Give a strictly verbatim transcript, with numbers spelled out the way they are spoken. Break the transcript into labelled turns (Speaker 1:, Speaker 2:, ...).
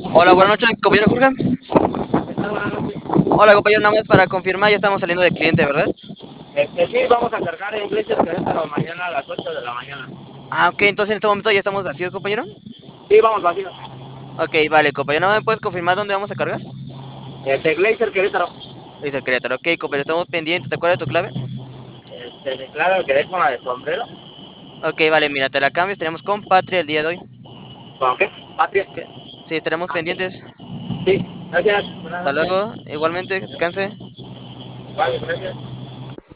Speaker 1: Hola, buenas noches, compañero Jorge.
Speaker 2: Buenas noches.
Speaker 1: Hola, compañero, nada más para confirmar, ya estamos saliendo de cliente, ¿verdad?
Speaker 2: Este, sí, vamos a cargar en Iglesias Querétaro mañana a las ocho de la mañana.
Speaker 1: Ah, ok, entonces en este momento ya estamos vacíos, compañero.
Speaker 2: Sí, vamos vacíos.
Speaker 1: Ok, vale, compañero, ¿no me puedes confirmar dónde vamos a cargar?
Speaker 2: Este, Glacier Querétaro.
Speaker 1: Dice Querétaro, ok, compañero, estamos pendientes, ¿te acuerdas de tu clave?
Speaker 2: Este, declaro que es con la de sombrero.
Speaker 1: Ok, vale, mira, te la cambio, estaremos con Patria el día de hoy.
Speaker 2: ¿Con qué? Patria.
Speaker 1: Ok, sí, estaremos
Speaker 2: Ah, sí.
Speaker 1: pendientes.
Speaker 2: Sí, gracias. Buenas
Speaker 1: Hasta
Speaker 2: noches.
Speaker 1: luego, igualmente, descanse.
Speaker 2: Vale, gracias.